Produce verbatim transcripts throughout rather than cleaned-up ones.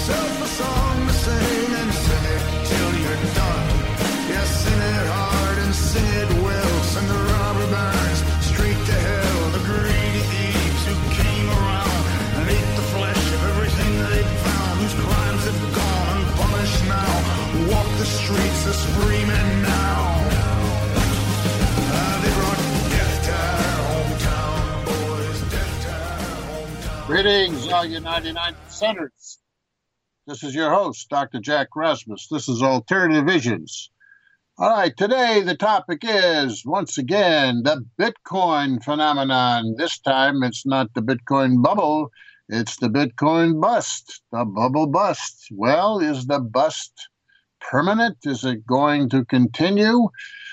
yourself a song to sing and sing it till you're done. Yeah, sing it hard and sing it well. Send the robber barons straight to hell. The greedy thieves who came around and ate the flesh of everything they found, whose crimes have gone unpunished now, walk the streets as free men now. Uh, they brought death to our hometown, boys, death to our hometown. Greetings, all you ninety-nine percenters. This is your host, Doctor Jack Rasmus. This is Alternative Visions. All right, today the topic is, once again, the Bitcoin phenomenon. This time it's not the Bitcoin bubble, it's the Bitcoin bust, the bubble bust. Well, is the bust permanent? Is it going to continue?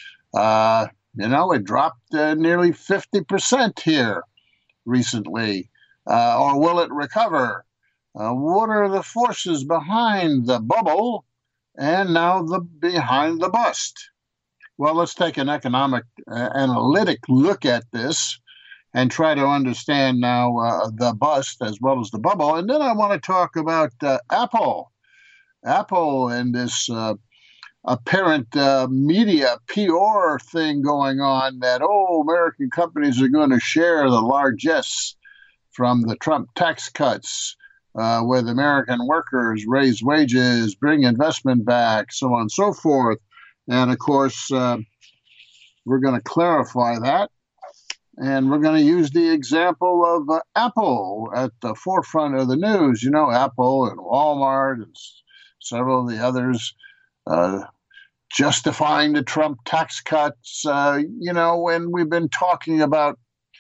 Uh, you know, it dropped uh, nearly fifty percent here recently. Uh, or will it recover? Uh, what are the forces behind the bubble and now the behind the bust? Well, let's take an economic uh, analytic look at this and try to understand now uh, the bust as well as the bubble. And then I want to talk about uh, Apple. Apple and this uh, apparent uh, media P R thing going on that, oh, American companies are going to share the largesse from the Trump tax cuts, uh, with American workers, raise wages, bring investment back, so on and so forth. And of course, uh, we're going to clarify that. And we're going to use the example of uh, Apple at the forefront of the news. You know, Apple and Walmart and s- several of the others uh, justifying the Trump tax cuts. Uh, you know, when we've been talking about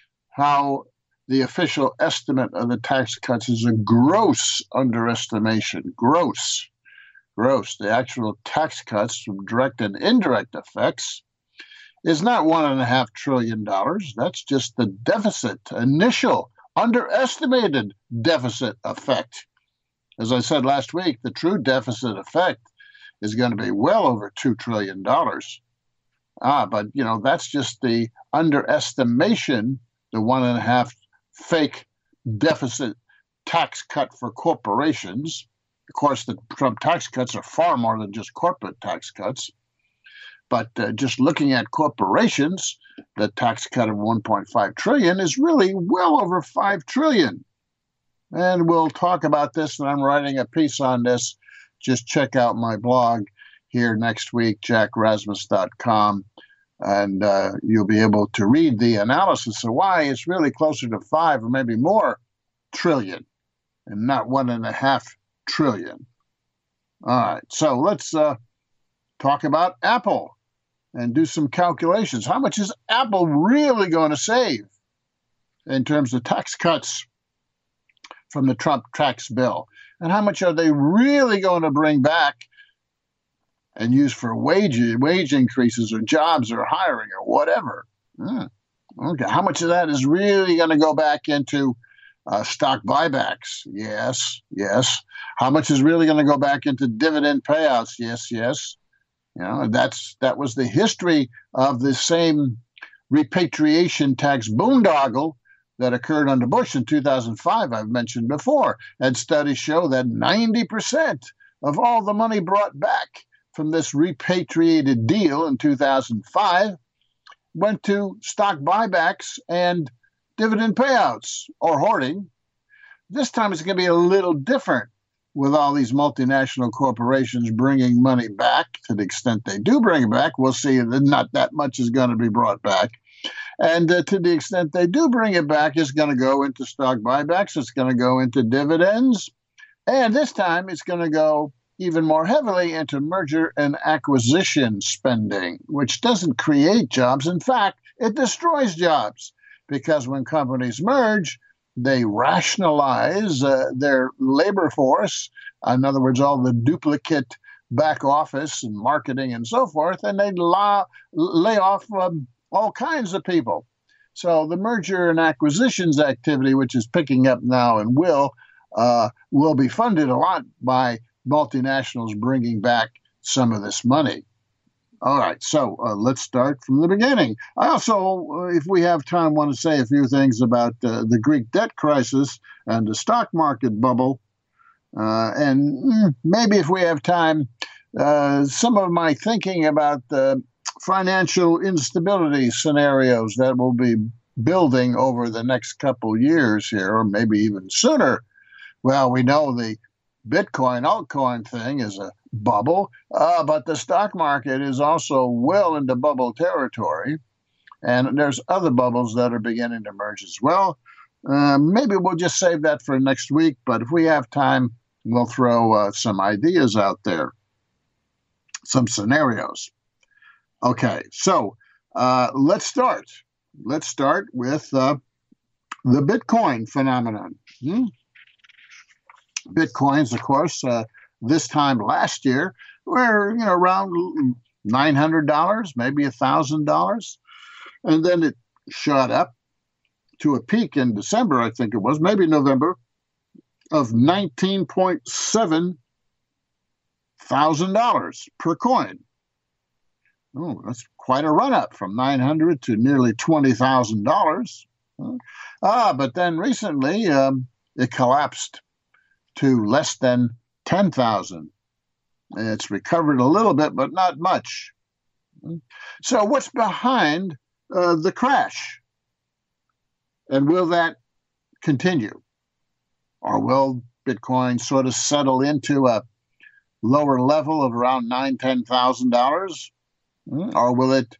how the official estimate of the tax cuts is a gross underestimation. Gross. Gross. The actual tax cuts from direct and indirect effects is not one and a half trillion dollars. That's just the deficit, initial, underestimated deficit effect. As I said last week, the true deficit effect is going to be well over two trillion dollars. Ah, but, you know, that's just the underestimation, the one and a half fake deficit tax cut for corporations. Of course, the Trump tax cuts are far more than just corporate tax cuts. But uh, just looking at corporations, the tax cut of one point five trillion dollars is really well over five trillion dollars. And we'll talk about this, and I'm writing a piece on this. Just check out my blog here next week, jack rasmus dot com. And uh, you'll be able to read the analysis of why it's really closer to five or maybe more trillion and not one and a half trillion. All right, so let's uh, talk about Apple and do some calculations. How much is Apple really going to save in terms of tax cuts from the Trump tax bill? And how much are they really going to bring back and use for wage wage increases or jobs or hiring or whatever? Hmm. Okay, how much of that is really going to go back into uh, stock buybacks? Yes, yes. How much is really going to go back into dividend payouts? Yes, yes. You know, that's that was the history of the same repatriation tax boondoggle that occurred under Bush in two thousand five. I've mentioned before, and studies show that ninety percent of all the money brought back from this repatriated deal in two thousand five went to stock buybacks and dividend payouts or hoarding. This time it's going to be a little different with all these multinational corporations bringing money back. To the extent they do bring it back, we'll see that not that much is going to be brought back. And uh, to the extent they do bring it back, it's going to go into stock buybacks. It's going to go into dividends. And this time it's going to go even more heavily into merger and acquisition spending, which doesn't create jobs. In fact, it destroys jobs, because when companies merge, they rationalize uh, their labor force. In other words, all the duplicate back office and marketing and so forth, and they la- lay off um, all kinds of people. So the merger and acquisitions activity, which is picking up now and will, uh, will be funded a lot by multinationals bringing back some of this money. All right, so uh, let's start from the beginning. I also, uh, if we have time, want to say a few things about uh, the Greek debt crisis and the stock market bubble. Uh, and mm, maybe if we have time, uh, some of my thinking about the financial instability scenarios that will be building over the next couple years here, or maybe even sooner. Well, we know the Bitcoin altcoin thing is a bubble, uh, but the stock market is also well into bubble territory. And there's other bubbles that are beginning to emerge as well. Uh, maybe we'll just save that for next week, but if we have time, we'll throw uh, some ideas out there, some scenarios. Okay, so uh, let's start. Let's start with uh, the Bitcoin phenomenon. Hmm? Bitcoins, of course, uh, this time last year were, you know, around nine hundred dollars, maybe one thousand dollars. And then it shot up to a peak in December, I think it was, maybe November, of nineteen point seven thousand dollars per coin. Oh, that's quite a run up from nine hundred to nearly twenty thousand dollars. Ah, but then recently um, it collapsed to less than ten thousand. It's recovered a little bit, but not much. So what's behind uh, the crash? And will that continue? Or will Bitcoin sort of settle into a lower level of around nine, ten thousand dollars? Or will it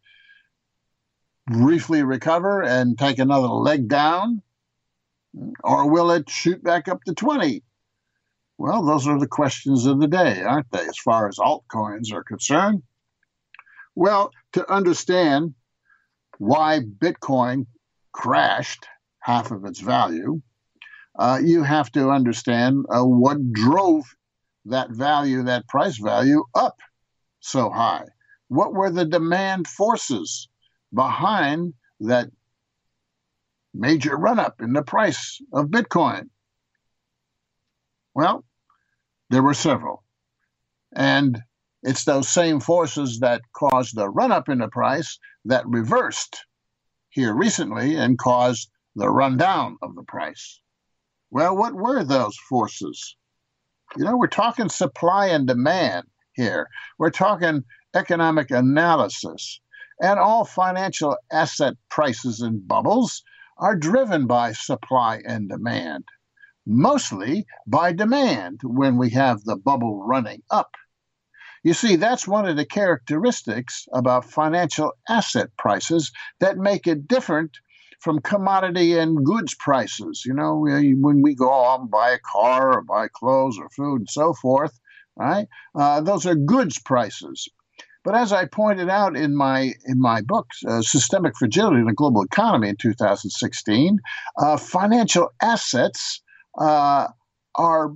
briefly recover and take another leg down? Or will it shoot back up to twenty? Well, those are the questions of the day, aren't they, as far as altcoins are concerned? Well, to understand why Bitcoin crashed half of its value, uh, you have to understand uh, what drove that value, that price value, up so high. What were the demand forces behind that major run-up in the price of Bitcoin? Well, there were several. And it's those same forces that caused the run-up in the price that reversed here recently and caused the rundown of the price. Well, what were those forces? You know, we're talking supply and demand here. We're talking economic analysis. And all financial asset prices and bubbles are driven by supply and demand. Mostly by demand when we have the bubble running up. You see, that's one of the characteristics about financial asset prices that make it different from commodity and goods prices. You know, when we go out and buy a car or buy clothes or food and so forth, right? Uh, those are goods prices. But as I pointed out in my in my book, uh, Systemic Fragility in the Global Economy in two thousand sixteen, uh, financial assets Uh, are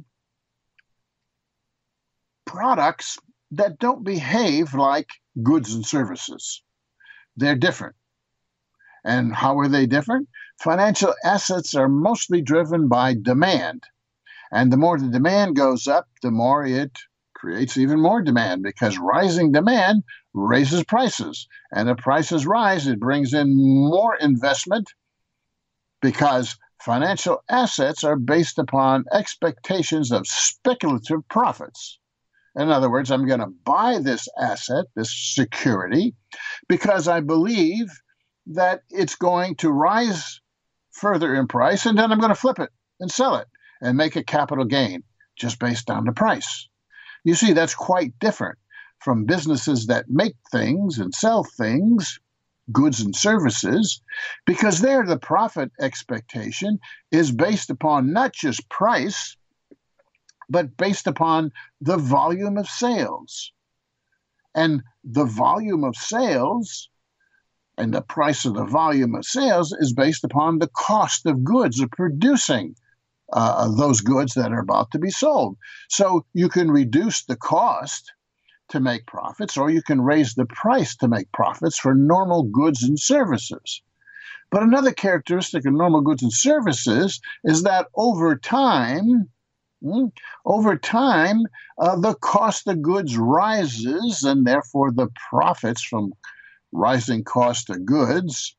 products that don't behave like goods and services. They're different. And how are they different? Financial assets are mostly driven by demand. And the more the demand goes up, the more it creates even more demand, because rising demand raises prices. And if prices rise, it brings in more investment, because financial assets are based upon expectations of speculative profits. In other words, I'm going to buy this asset, this security, because I believe that it's going to rise further in price, and then I'm going to flip it and sell it and make a capital gain just based on the price. You see, that's quite different from businesses that make things and sell things, goods and services, because there the profit expectation is based upon not just price, but based upon the volume of sales. And the volume of sales and the price of the volume of sales is based upon the cost of goods of producing uh, those goods that are about to be sold. So you can reduce the cost to make profits, or you can raise the price to make profits for normal goods and services. But another characteristic of normal goods and services is that over time, mm, over time, uh, the cost of goods rises, and therefore the profits from rising cost of goods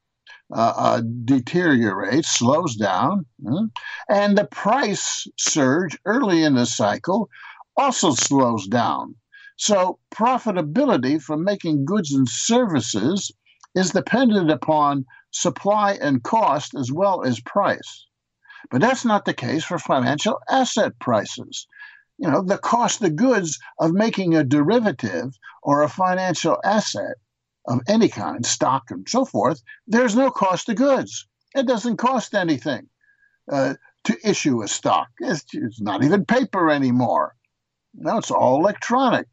uh, uh, deteriorates, slows down, uh, and the price surge early in the cycle also slows down. So profitability from making goods and services is dependent upon supply and cost as well as price. But that's not the case for financial asset prices. You know, the cost of goods of making a derivative or a financial asset of any kind, stock and so forth, there's no cost of goods. It doesn't cost anything uh, to issue a stock. It's, it's not even paper anymore. No, it's all electronic.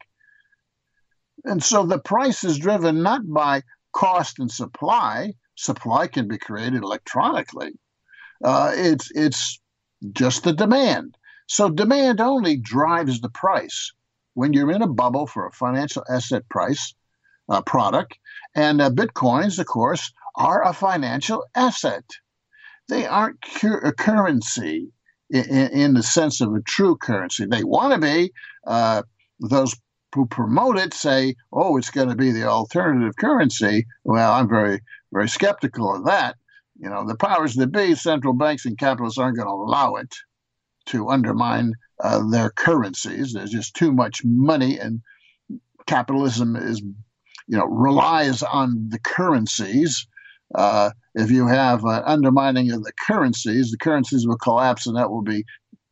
And so the price is driven not by cost and supply. Supply can be created electronically. Uh, it's it's just the demand. So demand only drives the price when you're in a bubble for a financial asset price uh, product. And uh, Bitcoins, of course, are a financial asset. They aren't cu- a currency in, in the sense of a true currency. They want to be. Uh, those who promote it say, oh, it's going to be the alternative currency. Well, I'm very, very skeptical of that. You know, the powers that be, central banks and capitalists aren't going to allow it to undermine uh, their currencies. There's just too much money, and capitalism is, you know, relies on the currencies. Uh, if you have uh, undermining of the currencies, the currencies will collapse, and that will be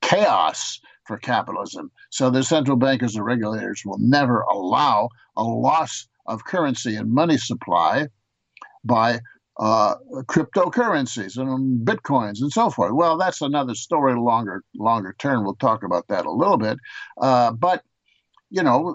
chaos for capitalism. So the central bankers and regulators will never allow a loss of currency and money supply by uh, cryptocurrencies and bitcoins and so forth. Well, that's another story, longer longer term. We'll talk about that a little bit. Uh, but, you know,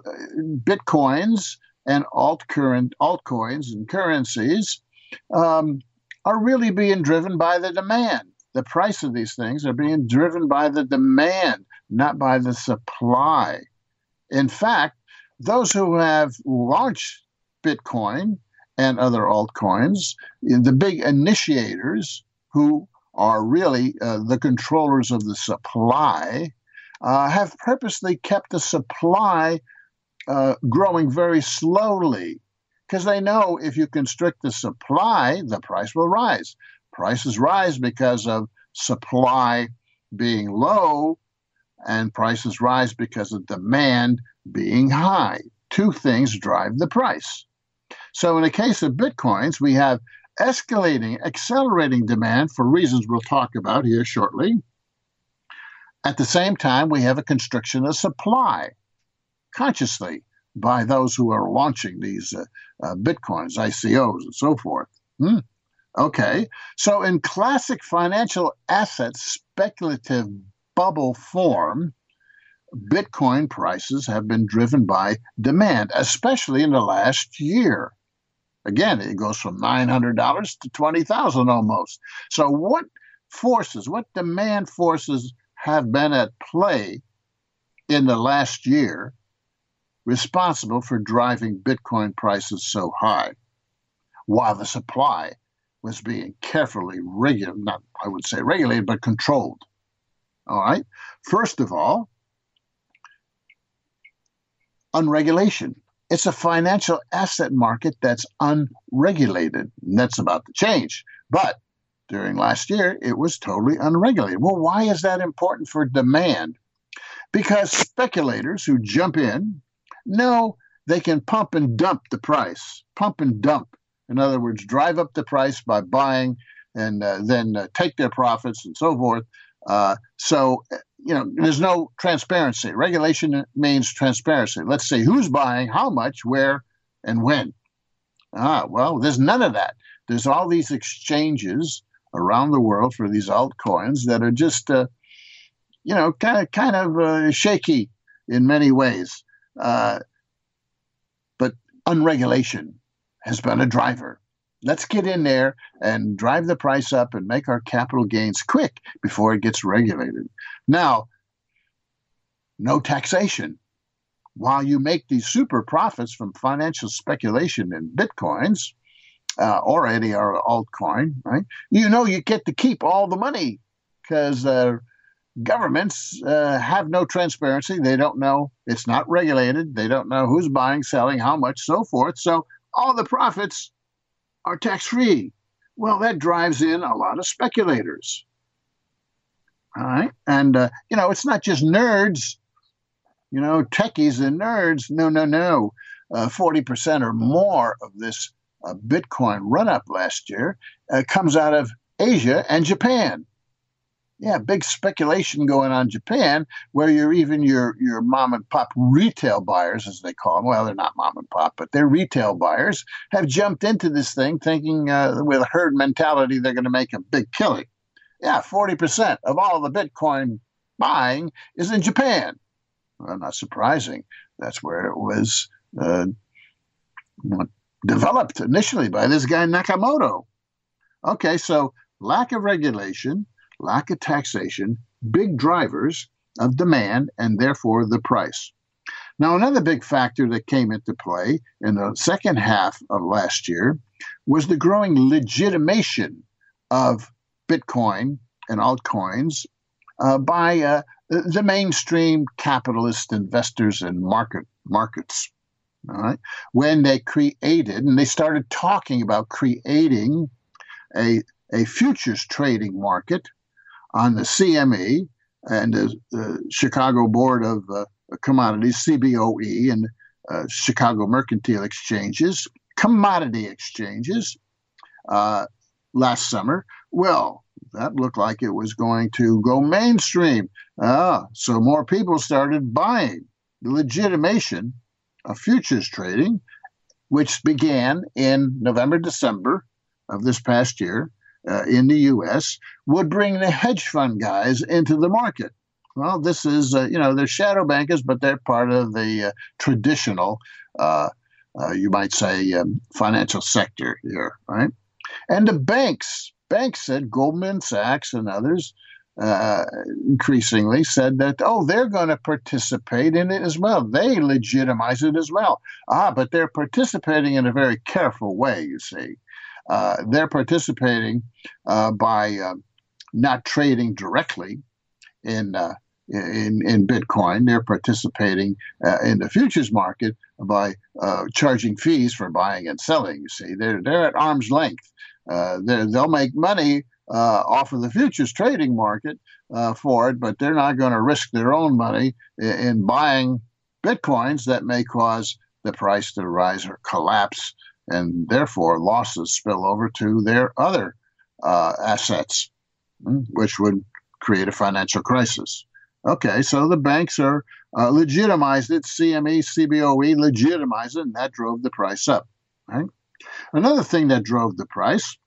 bitcoins and alt current altcoins and currencies um, are really being driven by the demand. The price of these things are being driven by the demand, not by the supply. In fact, those who have launched Bitcoin and other altcoins, the big initiators who are really uh, the controllers of the supply, uh, have purposely kept the supply uh, growing very slowly, because they know if you constrict the supply, the price will rise. Prices rise because of supply being low, and prices rise because of demand being high. Two things drive the price. So in the case of Bitcoins, we have escalating, accelerating demand for reasons we'll talk about here shortly. At the same time, we have a constriction of supply, consciously, by those who are launching these uh, uh, Bitcoins, I C Os, and so forth. Hmm. Okay, so in classic financial asset speculative bubble form, Bitcoin prices have been driven by demand, especially in the last year. Again, it goes from nine hundred dollars to twenty thousand dollars almost. So what forces, what demand forces have been at play in the last year responsible for driving Bitcoin prices so high, while the supply was being carefully regulated, not, I would say regulated, but controlled? All right. First of all, unregulation. It's a financial asset market that's unregulated, and that's about to change. But during last year, it was totally unregulated. Well, why is that important for demand? Because speculators who jump in know they can pump and dump the price, pump and dump. In other words, drive up the price by buying and uh, then uh, take their profits and so forth. Uh, so, you know, there's no transparency. Regulation means transparency. Let's see who's buying, how much, where, and when. Ah, well, there's none of that. There's all these exchanges around the world for these altcoins that are just, uh, you know, kind of, kind of uh, shaky in many ways. Uh, but unregulation has been a driver. Let's get in there and drive the price up and make our capital gains quick before it gets regulated. Now, no taxation. While you make these super profits from financial speculation in Bitcoins uh, or any other altcoin, right? You know you get to keep all the money because uh, governments uh, have no transparency. They don't know. It's not regulated. They don't know who's buying, selling, how much, so forth. So all the profits are tax-free. Well, that drives in a lot of speculators. All right. And, uh, you know, it's not just nerds, you know, techies and nerds. No, no, no. Uh, forty percent or more of this uh, Bitcoin run up last year uh, comes out of Asia and Japan. Yeah, big speculation going on in Japan, where you're even your your mom and pop retail buyers, as they call them. Well, they're not mom and pop, but they're retail buyers, have jumped into this thing thinking uh, with a herd mentality they're going to make a big killing. Yeah, forty percent of all the Bitcoin buying is in Japan. Well, not surprising. That's where it was uh, developed initially by this guy Nakamoto. Okay, so lack of regulation, lack of taxation, big drivers of demand, and therefore the price. Now, another big factor that came into play in the second half of last year was the growing legitimation of Bitcoin and altcoins uh, by uh, the mainstream capitalist investors and market markets. All right, when they created and they started talking about creating a a futures trading market on the C M E and the, the Chicago Board of uh, Commodities, C B O E, and uh, Chicago Mercantile Exchanges, commodity exchanges, uh, last summer. Well, that looked like it was going to go mainstream. Ah, so more people started buying. The legitimation of futures trading, which began in November, December of this past year uh, in the U S, would bring the hedge fund guys into the market. Well, this is, uh, you know, they're shadow bankers, but they're part of the uh, traditional, uh, uh, you might say, um, financial sector here, right? And the banks, banks said, Goldman Sachs and others uh, increasingly said that, oh, they're going to participate in it as well. They legitimize it as well. Ah, but they're participating in a very careful way, you see. Uh, they're participating uh, by uh, not trading directly in uh, in in Bitcoin. They're participating uh, in the futures market by uh, charging fees for buying and selling. You see, they're they're at arm's length. Uh, they'll make money uh, off of the futures trading market uh, for it, but they're not going to risk their own money in, in buying Bitcoins that may cause the price to rise or collapse, and therefore losses spill over to their other uh, assets, which would create a financial crisis. Okay, so the banks are uh, legitimized it, C M E, C B O E legitimized it, and that drove the price up. Right? Another thing that drove the price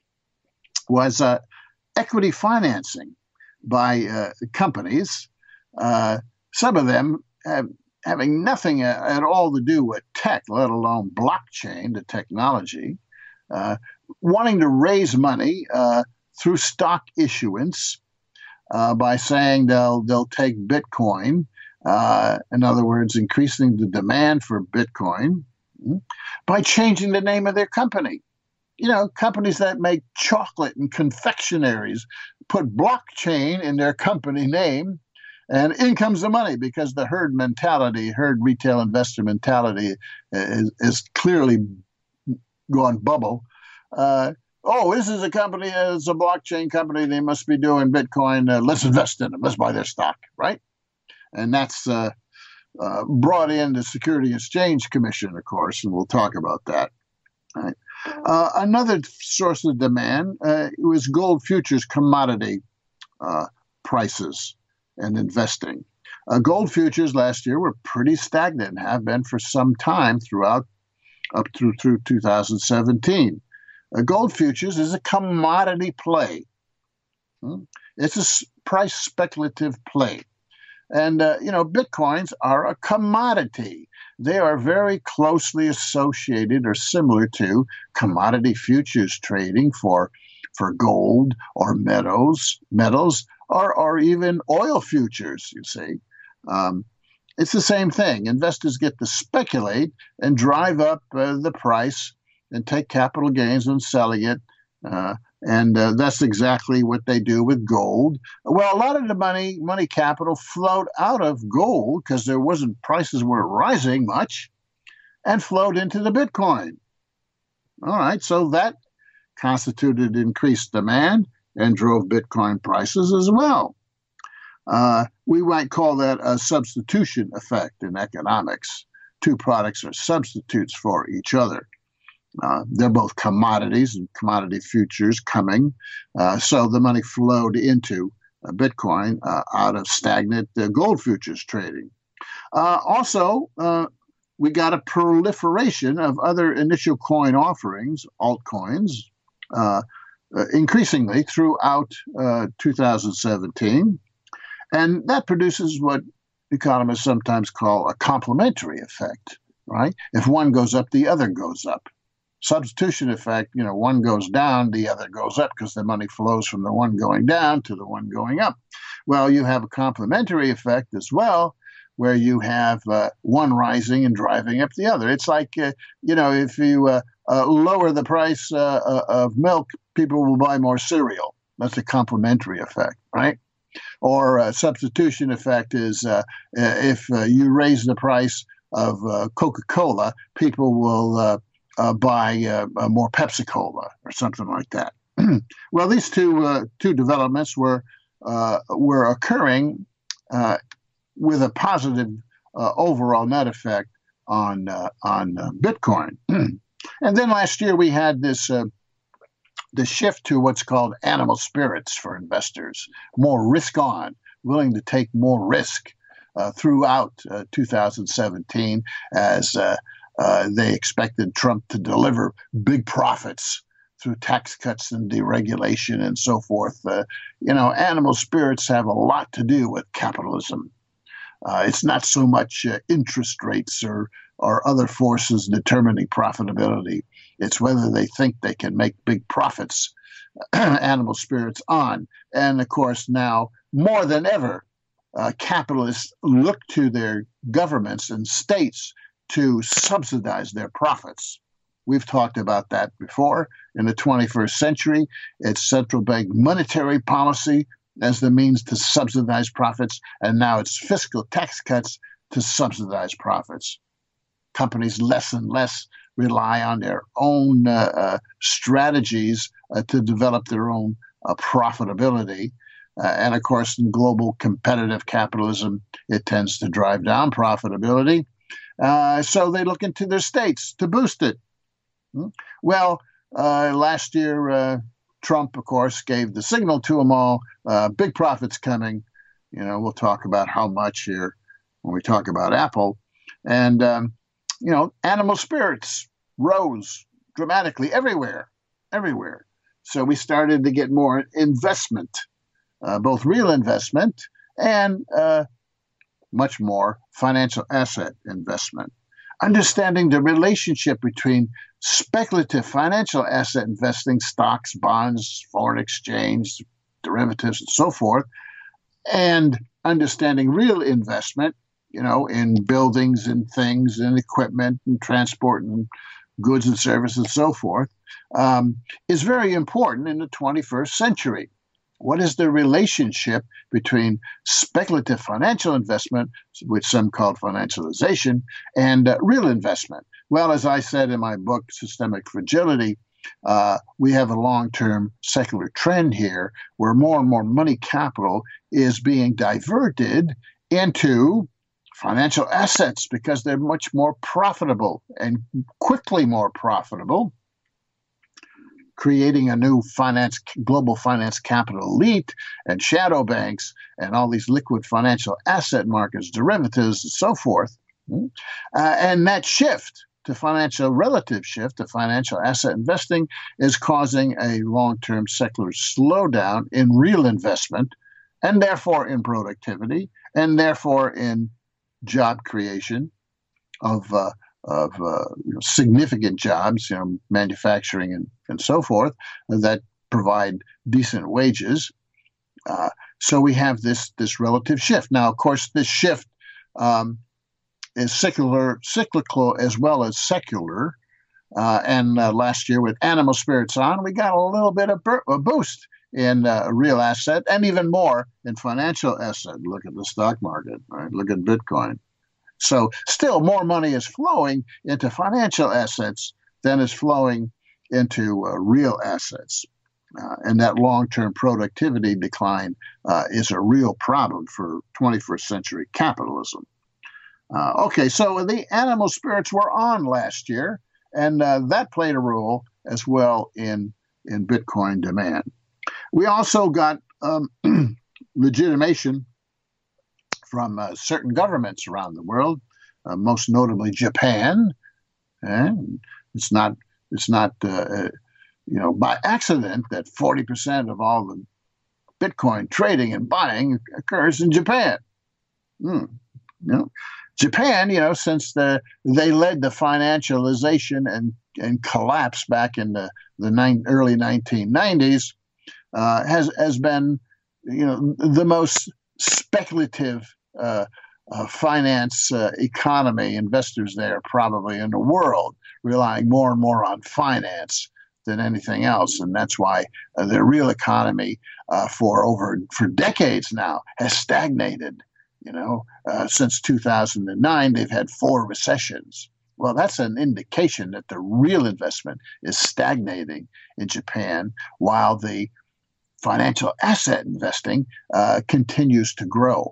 was uh, equity financing by uh, companies, uh, some of them have, having nothing at all to do with tech, let alone blockchain, the technology, uh, wanting to raise money uh, through stock issuance uh, by saying they'll they'll take Bitcoin, uh, in other words, increasing the demand for Bitcoin, by changing the name of their company. You know, companies that make chocolate and confectionaries put blockchain in their company name, and in comes the money, because the herd mentality, herd retail investor mentality is, is clearly gone bubble. Uh, oh, this is a company, it's a blockchain company, they must be doing Bitcoin, uh, let's invest in them, let's buy their stock, right? And that's uh, uh, brought in the Security Exchange Commission, of course, and we'll talk about that. Right. Uh, another source of demand uh, was gold futures commodity uh, prices and investing. Uh, gold futures last year were pretty stagnant, have been for some time throughout, up through, through two thousand seventeen. Uh, gold futures is a commodity play. Hmm? It's a s- price speculative play. And, uh, you know, Bitcoins are a commodity. They are very closely associated or similar to commodity futures trading for for gold or metals, metals, or, or even oil futures, you see. Um, it's the same thing. Investors get to speculate and drive up uh, the price and take capital gains on selling it. Uh, and uh, that's exactly what they do with gold. Well, a lot of the money, money capital flowed out of gold because there wasn't, prices weren't rising much, and flowed into the Bitcoin. All right, so that constituted increased demand and drove Bitcoin prices as well. Uh, we might call that a substitution effect in economics. Two products are substitutes for each other. Uh, they're both commodities and commodity futures coming. Uh, so the money flowed into uh, Bitcoin uh, out of stagnant uh, gold futures trading. Uh, also, uh, we got a proliferation of other initial coin offerings, altcoins, uh, uh, increasingly throughout uh, two thousand seventeen. And that produces what economists sometimes call a complementary effect, right? If one goes up, the other goes up. Substitution effect, you know, one goes down, the other goes up because the money flows from the one going down to the one going up. Well, you have a complementary effect as well, where you have uh, one rising and driving up the other. It's like, uh, you know, if you uh, uh, lower the price uh, uh, of milk, people will buy more cereal. That's a complementary effect, right? Or a substitution effect is uh, if uh, you raise the price of uh, Coca-Cola, people will uh, uh, buy uh, uh, more Pepsi-Cola or something like that. Well, these two uh, two developments were uh, were occurring uh, with a positive uh, overall net effect on uh, on uh, Bitcoin. And then last year we had this uh, the shift to what's called animal spirits for investors, more risk on, willing to take more risk uh, throughout uh, two thousand seventeen as uh, uh, they expected Trump to deliver big profits through tax cuts and deregulation and so forth. Uh, you know, animal spirits have a lot to do with capitalism. Uh, it's not so much uh, interest rates or or other forces determining profitability. It's whether they think they can make big profits, animal spirits on. And of course, now more than ever, uh, capitalists look to their governments and states to subsidize their profits. We've talked about that before. In the twenty-first century, it's central bank monetary policy as the means to subsidize profits, and now it's fiscal tax cuts to subsidize profits. Companies less and less rely on their own uh, uh, strategies uh, to develop their own uh, profitability. Uh, and of course, in global competitive capitalism, it tends to drive down profitability. Uh, so they look into their states to boost it. Well, uh, last year, uh, Trump, of course, gave the signal to them all, uh, big profits coming. You know, we'll talk about how much here when we talk about Apple. And, um, you know, animal spirits rose dramatically everywhere, everywhere. So we started to get more investment, uh, both real investment and uh, much more financial asset investment. Understanding the relationship between speculative financial asset investing, stocks, bonds, foreign exchange, derivatives, and so forth, and understanding real investment, you know, in buildings and things and equipment and transport and goods and services and so forth, um, is very important in the twenty-first century. What is the relationship between speculative financial investment, which some call financialization, and uh, real investment? Well, as I said in my book, Systemic Fragility, uh, we have a long-term secular trend here where more and more money capital is being diverted into financial assets because they're much more profitable and quickly more profitable, creating a new finance, global finance capital elite and shadow banks and all these liquid financial asset markets, derivatives, and so forth. Uh, and that shift to financial relative shift to financial asset investing is causing a long-term secular slowdown in real investment and therefore in productivity and therefore in job creation of uh, of uh, you know, significant jobs, you know, manufacturing and, and so forth, that provide decent wages. Uh, so we have this this relative shift. Now, of course, this shift um, is cyclical, cyclical as well as secular. Uh, and uh, last year, with animal spirits on, we got a little bit of bur- a boost in uh, real asset and even more in financial asset. Look at the stock market, right? Look at Bitcoin. So still more money is flowing into financial assets than is flowing into uh, real assets. Uh, and that long-term productivity decline uh, is a real problem for twenty-first century capitalism. Uh, okay, so the animal spirits were on last year, and uh, that played a role as well in, in Bitcoin demand. We also got um, legitimation from uh, certain governments around the world, uh, most notably Japan. And it's not, it's not, uh, you know, by accident that forty percent of all the Bitcoin trading and buying occurs in Japan. Hmm. You know, Japan, you know, since the they led the financialization and, and collapse back in the, the nine, early nineteen nineties, uh, has, has been, you know, the most speculative uh, uh, finance uh, economy, investors there probably in the world, relying more and more on finance than anything else. And that's why uh, the real economy uh, for over for decades now has stagnated. You know, uh, since two thousand nine, they've had four recessions. Well, that's an indication that the real investment is stagnating in Japan, while the financial asset investing uh, continues to grow.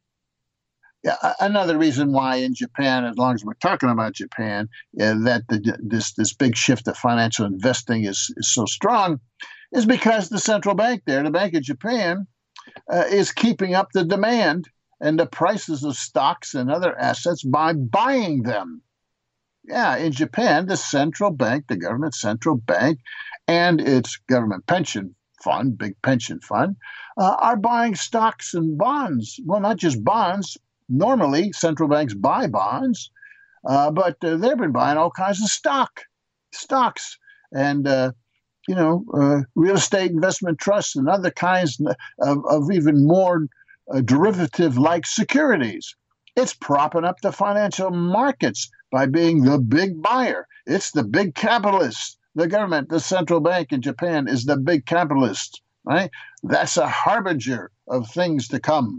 Yeah, another reason why in Japan, as long as we're talking about Japan, uh, that the, this this big shift of financial investing is, is so strong is because the central bank there, the Bank of Japan, uh, is keeping up the demand and the prices of stocks and other assets by buying them. Yeah, in Japan, the central bank, the government central bank, and its government pension fund, big pension fund, uh, are buying stocks and bonds. Well, not just bonds. Normally, central banks buy bonds, uh, but uh, they've been buying all kinds of stock, stocks, and uh, you know, uh, real estate investment trusts and other kinds of, of even more uh, derivative-like securities. It's propping up the financial markets by being the big buyer. It's the big capitalist. The government, the central bank in Japan, is the big capitalist, right? That's a harbinger of things to come.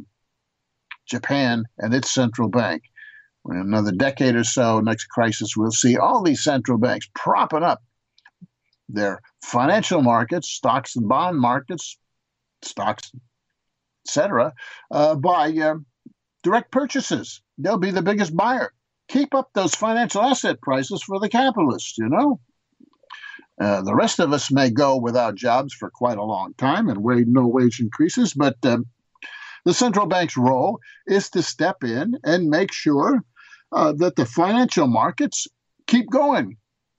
Japan and its central bank. In another decade or so, next crisis, we'll see all these central banks propping up their financial markets, stocks and bond markets, stocks, et cetera, uh, by uh, direct purchases. They'll be the biggest buyer. Keep up those financial asset prices for the capitalists, you know. Uh, the rest of us may go without jobs for quite a long time and wait, no wage increases, but um, the central bank's role is to step in and make sure uh, that the financial markets keep going.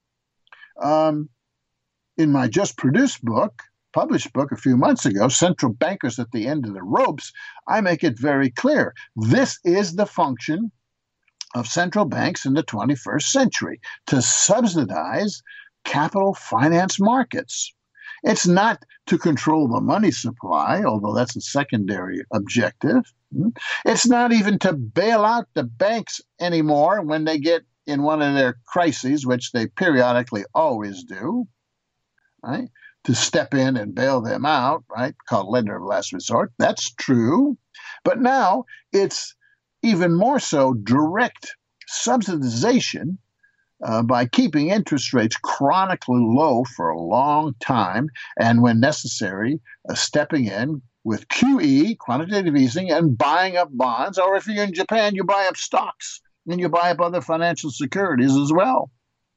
Um, in my just produced book, published book a few months ago, Central Bankers at the End of the Ropes, I make it very clear. This is the function of central banks in the twenty-first century, to subsidize capital finance markets. It's not to control the money supply, although that's a secondary objective. It's not even to bail out the banks anymore when they get in one of their crises, which they periodically always do, right? To step in and bail them out, right? Called lender of last resort. That's true. But now it's even more so direct subsidization Uh, by keeping interest rates chronically low for a long time, and when necessary, uh, stepping in with Q E, quantitative easing, and buying up bonds, or if you're in Japan, you buy up stocks, and you buy up other financial securities as well.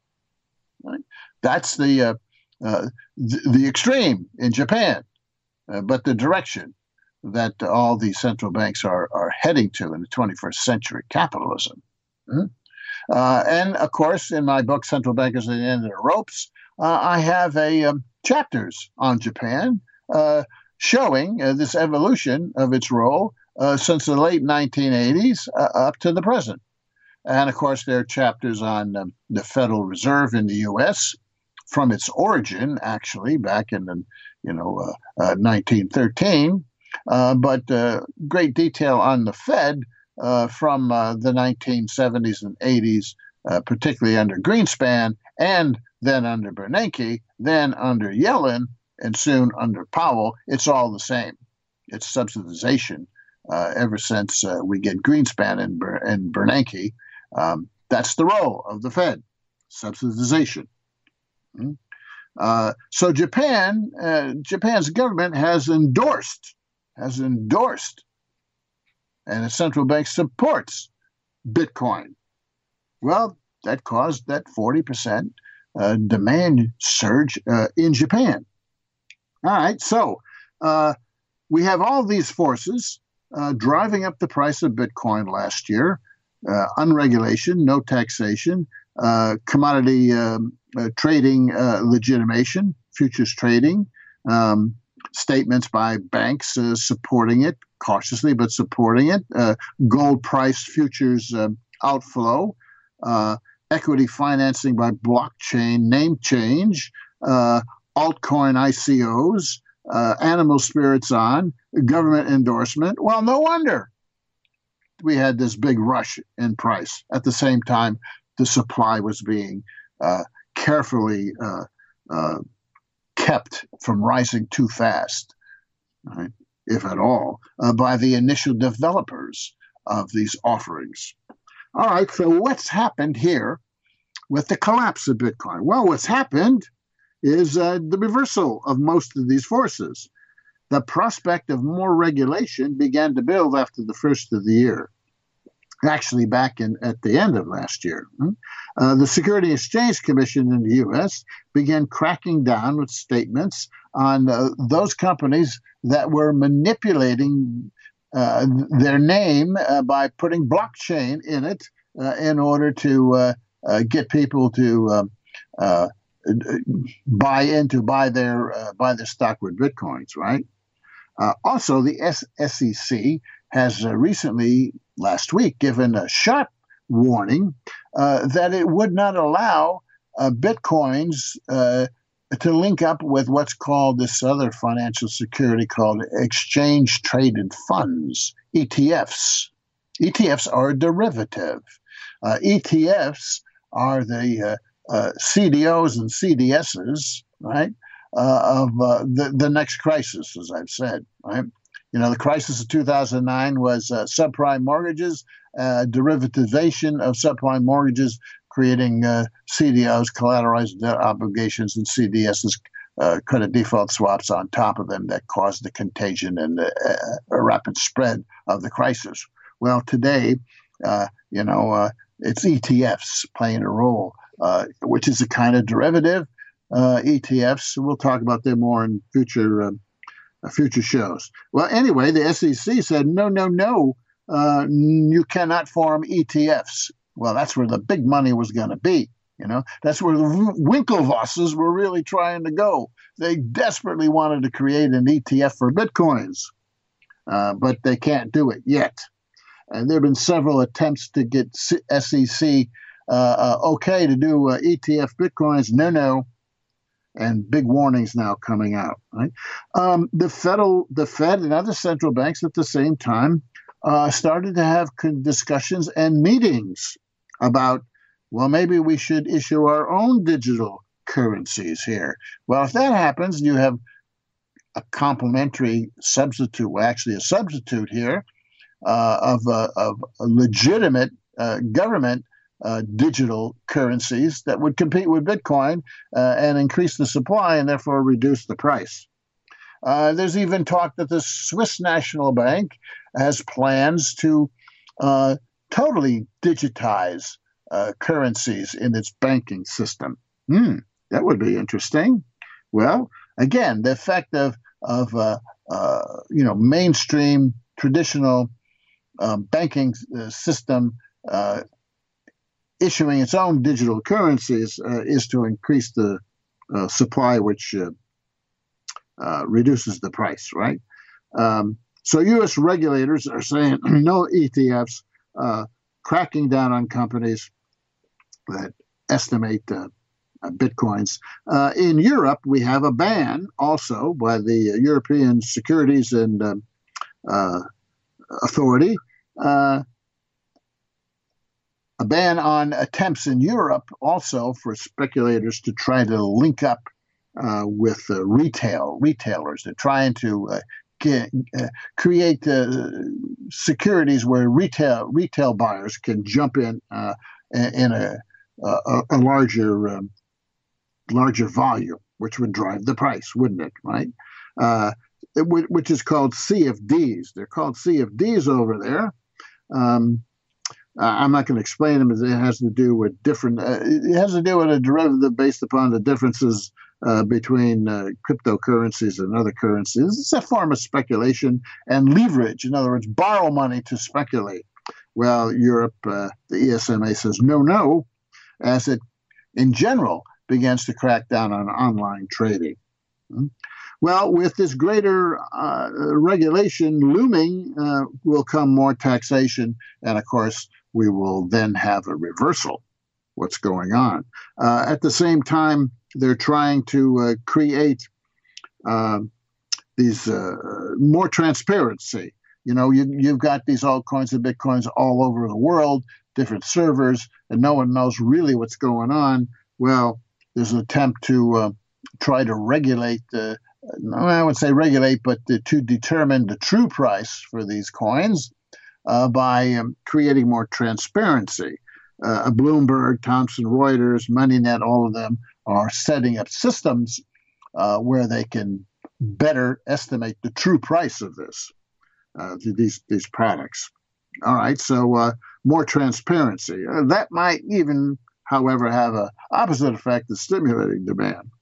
Right? That's the, uh, uh, th- the extreme in Japan, uh, but the direction that all these central banks are, are heading to in the twenty-first century capitalism. Mm-hmm. Uh, and, of course, in my book, Central Bankers at the End of the Ropes, uh, I have a um, chapters on Japan uh, showing uh, this evolution of its role uh, since the late nineteen eighties uh, up to the present. And, of course, there are chapters on um, the Federal Reserve in the U S from its origin, actually, back in the, you know, uh, uh, nineteen thirteen, uh, but uh, great detail on the Fed Uh, from uh, the nineteen seventies and eighties, uh, particularly under Greenspan, and then under Bernanke, then under Yellen, and soon under Powell. It's all the same. It's subsidization uh, ever since uh, we get Greenspan and, Ber- and Bernanke. Um, that's the role of the Fed, subsidization. Mm-hmm. Uh, so Japan, uh, Japan's government has endorsed, has endorsed, and the central bank supports Bitcoin. Well, that caused that forty percent uh, demand surge uh, in Japan. All right, so uh, we have all these forces uh, driving up the price of Bitcoin last year. Uh, unregulation, no taxation, uh, commodity um, uh, trading uh, legitimation, futures trading, um, statements by banks uh, supporting it, cautiously but supporting it, uh, gold price futures uh, outflow, uh, equity financing by blockchain, name change, uh, altcoin I C Os, uh, animal spirits on, government endorsement. Well, no wonder we had this big rush in price. At the same time, the supply was being uh, carefully uh, uh, kept from rising too fast, right, if at all, uh, by the initial developers of these offerings. All right, so what's happened here with the collapse of Bitcoin? Well, what's happened is uh, the reversal of most of these forces. The prospect of more regulation began to build after the first of the year, actually back in at the end of last year. Uh, the Security Exchange Commission in the U S began cracking down with statements on uh, those companies that were manipulating uh, their name uh, by putting blockchain in it uh, in order to uh, uh, get people to uh, uh, buy into buy their uh, buy their stock with bitcoins, right? Uh, also, the S E C has uh, recently, last week, given a sharp warning uh, that it would not allow uh, bitcoins uh, to link up with what's called this other financial security called exchange traded funds, E T Fs. E T Fs are a derivative. Uh, E T Fs are the uh, uh, C D Os and C D Ss, right? Uh, of uh, the, the next crisis, as I've said, right? You know, the crisis of two thousand nine was uh, subprime mortgages, uh, derivativization of subprime mortgages, creating uh, C D Os, collateralized debt obligations, and C D Ss, uh, credit default swaps on top of them that caused the contagion and the uh, a rapid spread of the crisis. Well, today, uh, you know, uh, it's E T Fs playing a role, uh, which is a kind of derivative. Uh, E T Fs. We'll talk about them more in future uh, future shows. Well, anyway, the S E C said, no, no, no, uh, you cannot form E T Fs. Well, that's where the big money was going to be. You know, that's where the Winklevosses were really trying to go. They desperately wanted to create an E T F for Bitcoins, uh, but they can't do it yet. And there have been several attempts to get S E C uh, uh, okay to do uh, E T F Bitcoins. No, no. And big warnings now coming out. Right? Um, the federal, the Fed, and other central banks at the same time uh, started to have discussions and meetings about, well, maybe we should issue our own digital currencies here. Well, if that happens, you have a complementary substitute, well, actually a substitute here uh, of, uh, of a legitimate uh, government Uh, digital currencies that would compete with Bitcoin uh, and increase the supply and therefore reduce the price. Uh, there's even talk that the Swiss National Bank has plans to uh, totally digitize uh, currencies in its banking system. Hmm, that would be interesting. Well, again, the effect of, of uh, uh, you know, mainstream traditional uh, banking uh, system uh, issuing its own digital currencies uh, is to increase the uh, supply, which uh, uh, reduces the price, right? Um, so U S regulators are saying no E T Fs, uh, cracking down on companies that estimate uh, uh, Bitcoins. Uh, in Europe, we have a ban also by the European Securities and uh, uh, Authority, uh, a ban on attempts in Europe also for speculators to try to link up uh, with uh, retail retailers. They're trying to uh, get, uh, create uh, securities where retail retail buyers can jump in uh, in a, a, a larger um, larger volume. which would drive the price, wouldn't it? Right? Uh, it w- which is called C F Ds. They're called C F Ds over there. Um, I'm not going to explain them. As it has to do with different. Uh, it has to do with a derivative based upon the differences uh, between uh, cryptocurrencies and other currencies. It's a form of speculation and leverage. In other words, borrow money to speculate. Well, Europe, uh, the E S M A says no, no, as it, in general, begins to crack down on online trading. Hmm? Well, with this greater uh, regulation looming, uh, will come more taxation, and of course, we will then have a reversal. What's going on? Uh, at the same time, they're trying to uh, create uh, these uh, more transparency. You know, you, you've got these altcoins and bitcoins all over the world, different servers, and no one knows really what's going on. Well, there's an attempt to uh, try to regulate the, I would say regulate, but to, to determine the true price for these coins uh, by um, creating more transparency. Uh, Bloomberg, Thomson Reuters, MoneyNet, all of them are setting up systems uh, where they can better estimate the true price of this. Uh, these these products. All right, so uh, more transparency. Uh, that might even, however, have an opposite effect of stimulating demand.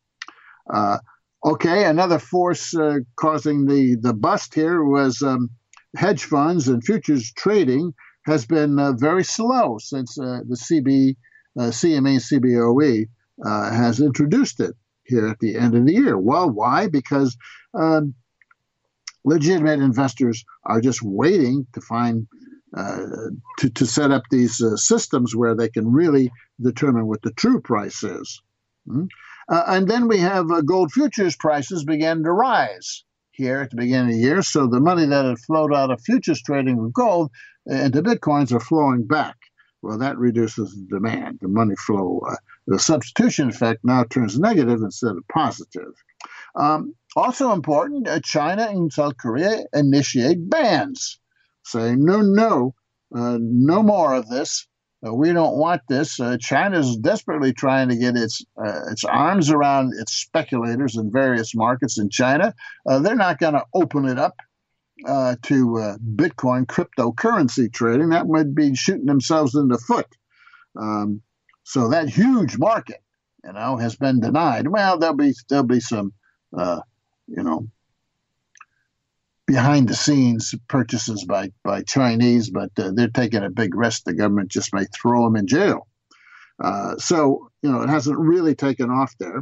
Uh, okay, another force uh, causing the, the bust here was um, hedge funds and futures trading has been uh, very slow since uh, the C B, uh, C M E, C B O E uh, has introduced it here at the end of the year. Well, why? Because um, legitimate investors are just waiting to find uh, to, to set up these uh, systems where they can really determine what the true price is. Mm-hmm. Uh, and then we have uh, gold futures prices began to rise here at the beginning of the year. So the money that had flowed out of futures trading with gold into bitcoins are flowing back. Well, that reduces the demand. The money flow, uh, the substitution effect now turns negative instead of positive. Um, also important, uh, China and South Korea initiate bans, saying, no, no, uh, no more of this. Uh, we don't want this. Uh, China is desperately trying to get its uh, its arms around its speculators in various markets in China. Uh, they're not going to open it up uh, to uh, Bitcoin cryptocurrency trading. That would be shooting themselves in the foot. Um, so that huge market, you know, has been denied. Well, there'll be there'll be some, uh, you know, behind the scenes purchases by, by Chinese, but uh, they're taking a big risk. The government just may throw them in jail. Uh, so, you know, it hasn't really taken off there.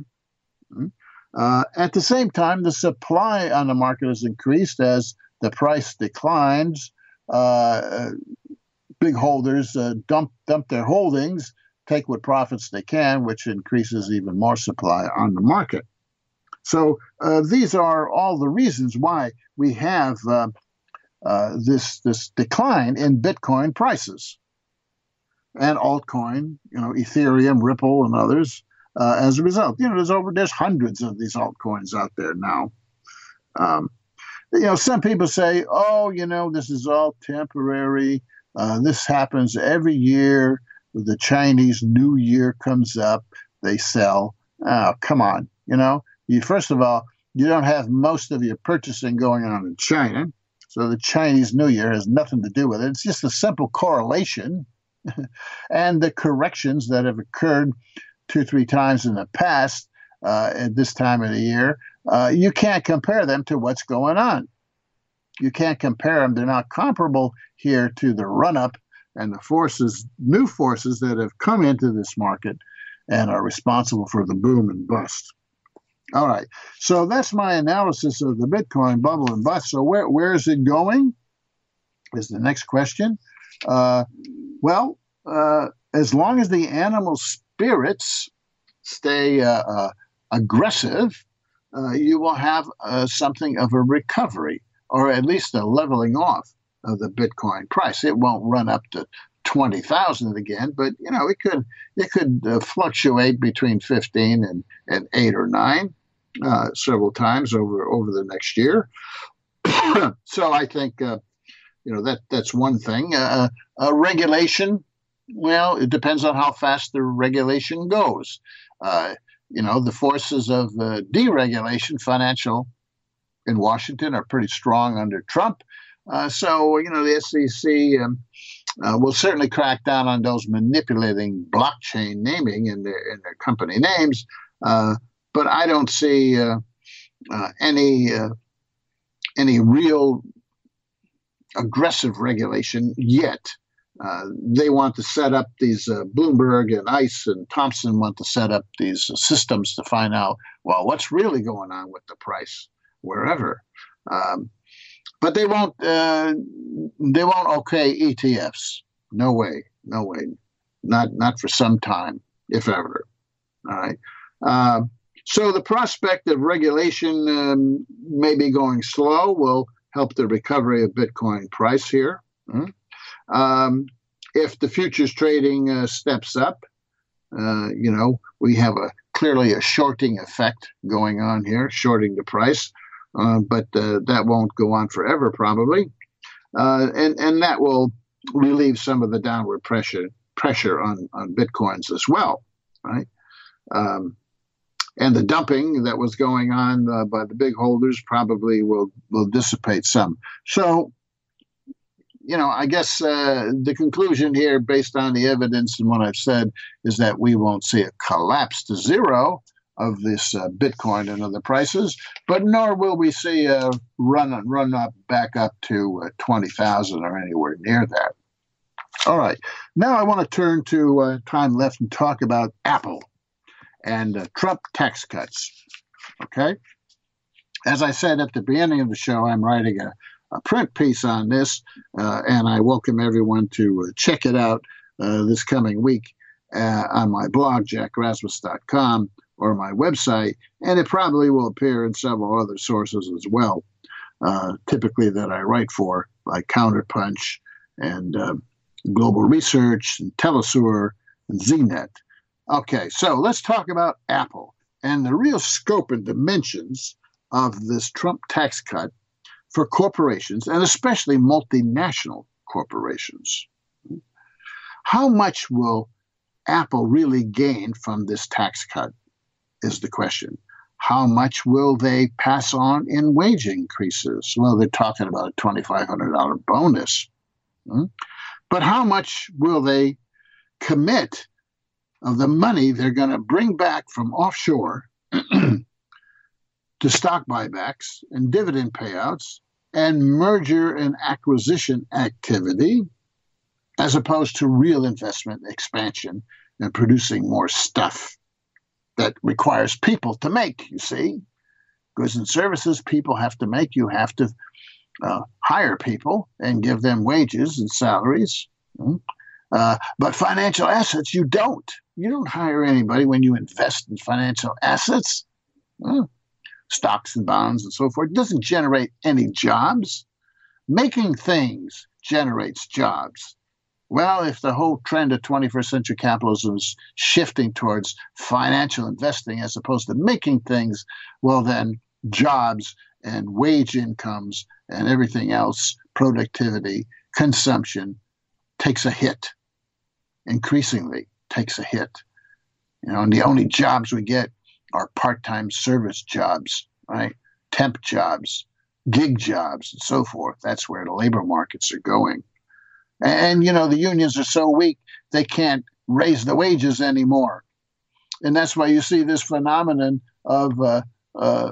Uh, at the same time, the supply on the market has increased as the price declines. Uh, big holders uh, dump, dump their holdings, take what profits they can, which increases even more supply on the market. So uh, these are all the reasons why we have uh, uh, this this decline in Bitcoin prices and altcoin, you know, Ethereum, Ripple, and others. Uh, as a result, you know, there's over there's hundreds of these altcoins out there now. Um, you know, some people say, "Oh, you know, this is all temporary. Uh, this happens every year. The Chinese New Year comes up, they sell." Oh, come on, you know. You, first of all, you don't have most of your purchasing going on in China, so the Chinese New Year has nothing to do with it. It's just a simple correlation, and the corrections that have occurred two, three times in the past uh, at this time of the year, uh, you can't compare them to what's going on. You can't compare them. They're not comparable here to the run-up and the forces, new forces that have come into this market and are responsible for the boom and bust. All right, so that's my analysis of the Bitcoin bubble and bust. So where where is it going is the next question. Uh, well, uh, as long as the animal spirits stay uh, uh, aggressive, uh, you will have uh, something of a recovery, or at least a leveling off of the Bitcoin price. It won't run up to twenty thousand again, but you know it could it could uh, fluctuate between fifteen and, and eight or nine uh, several times over over the next year. So I think uh, you know that that's one thing. Uh, uh, regulation, well, it depends on how fast the regulation goes. Uh, you know, the forces of uh, deregulation, financial, in Washington are pretty strong under Trump. Uh, so, you know, the S E C um, uh, will certainly crack down on those manipulating blockchain naming in their, in their company names. Uh, but I don't see uh, uh, any uh, any real aggressive regulation yet. Uh, they want to set up these uh, Bloomberg and ICE and Thompson want to set up these uh, systems to find out, well, what's really going on with the price wherever. Um, but they won't. Uh, they won't okay E T Fs. No way. No way. Not not for some time, if ever. All right. Uh, so the prospect of regulation um, maybe going slow will help the recovery of Bitcoin price here. Mm-hmm. Um, if the futures trading uh, steps up, uh, you know, we have a clearly a shorting effect going on here, shorting the price, uh, but uh, that won't go on forever probably, uh, and and that will relieve some of the downward pressure pressure on on Bitcoins as well, right? Um, and the dumping that was going on uh, by the big holders probably will will dissipate some. So. You know, I guess uh, the conclusion here, based on the evidence and what I've said, is that we won't see a collapse to zero of this uh, Bitcoin and other prices, but nor will we see a run run up back up to uh, twenty thousand or anywhere near that. All right. Now I want to turn to uh, time left and talk about Apple and uh, Trump tax cuts. Okay. As I said at the beginning of the show, I'm writing a a print piece on this, uh, and I welcome everyone to uh, check it out uh, this coming week uh, on my blog, jack rasmus dot com, or my website, and it probably will appear in several other sources as well, uh, typically that I write for, like Counterpunch and uh, Global Research and Telesur and Z net. Okay, so let's talk about Apple and the real scope and dimensions of this Trump tax cut for corporations, and especially multinational corporations. How much will Apple really gain from this tax cut is the question. How much will they pass on in wage increases? Well, they're talking about a twenty-five hundred dollars bonus. But how much will they commit of the money they're going to bring back from offshore to stock buybacks and dividend payouts and merger and acquisition activity, as opposed to real investment expansion and producing more stuff that requires people to make, you see? Goods and services people have to make. You have to uh, hire people and give them wages and salaries. Uh, but financial assets, you don't. You don't hire anybody when you invest in financial assets. Uh, stocks and bonds and so forth. It doesn't generate any jobs. Making things generates jobs. Well, if the whole trend of twenty-first century capitalism is shifting towards financial investing as opposed to making things, well, then jobs and wage incomes and everything else, productivity, consumption, takes a hit. Increasingly takes a hit. You know, and the only jobs we get are part-time service jobs, right? Temp jobs, gig jobs, and so forth. That's where the labor markets are going. And, and, you know, the unions are so weak, they can't raise the wages anymore. And that's why you see this phenomenon of uh, uh,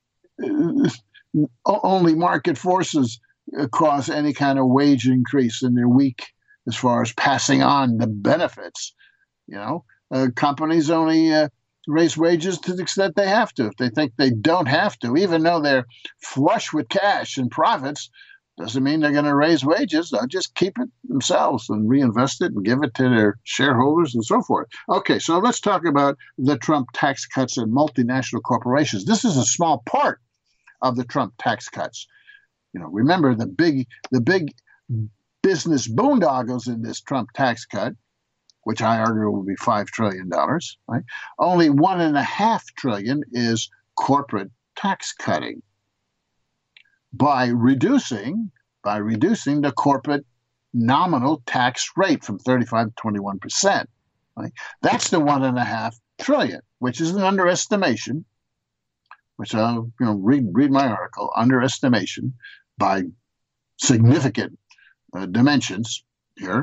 only market forces cause any kind of wage increase, and they're weak as far as passing on the benefits. You know, uh, companies only uh, raise wages to the extent they have to. If they think they don't have to, even though they're flush with cash and profits, doesn't mean they're going to raise wages. They'll just keep it themselves and reinvest it and give it to their shareholders and so forth. Okay, so let's talk about the Trump tax cuts and multinational corporations. This is a small part of the Trump tax cuts. You know, remember the big, the big business boondoggles in this Trump tax cut, which I argue will be five trillion dollars, right? Only one and a half trillion is corporate tax cutting by reducing, by reducing the corporate nominal tax rate from thirty-five to twenty-one percent, right? That's the one and a half trillion. which is an underestimation, which I'll you know read read my article, underestimation by significant uh, dimensions here.